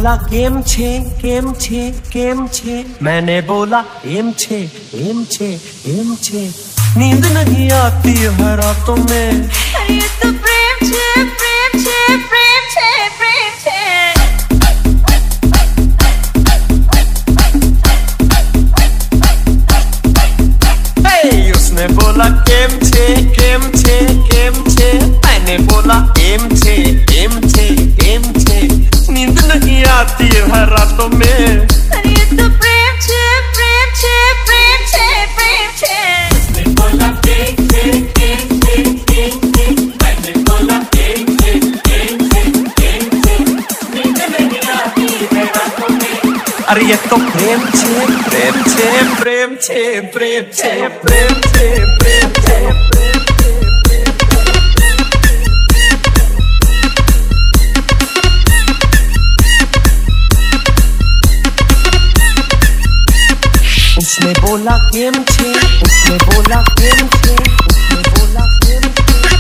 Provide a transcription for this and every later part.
बोला केम छे केम छे केम छे, मैंने बोला एम छे एम छे एम छे। नींद नहीं आती है रातों में, अरे ये तो प्रेम छे प्रेम छे प्रेम छे प्रेम छे। उसने बोला केम छे केम छे केम छे, मैंने बोला एम छे एम छे एम छे। नींद नहीं आती है रातों में, अरे ये तो प्रेम छे प्रेम छे प्रेम छे प्रेम छे। उसने बोला केम छे केम छे केम छे, मैंने बोला एम छे एम छे एम छे। नींद नहीं आती है रातों में, अरे ये तो प्रेम छे प्रेम छे प्रेम छे प्रेम छे प्रेम छे प्रेम छे प्रेम छे। उसने बोला केम छे, उसने बोला केम छे, उसने बोला केम छे।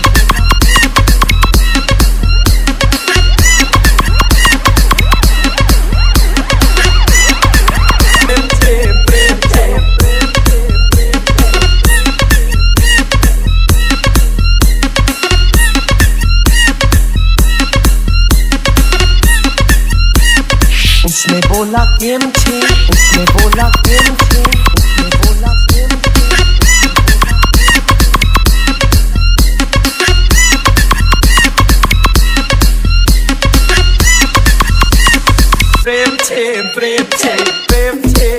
उसने बोला केम छे, उसने बोला केम छे, उसने बोला केम छे। प्रेम छे प्रेम छे प्रेम छे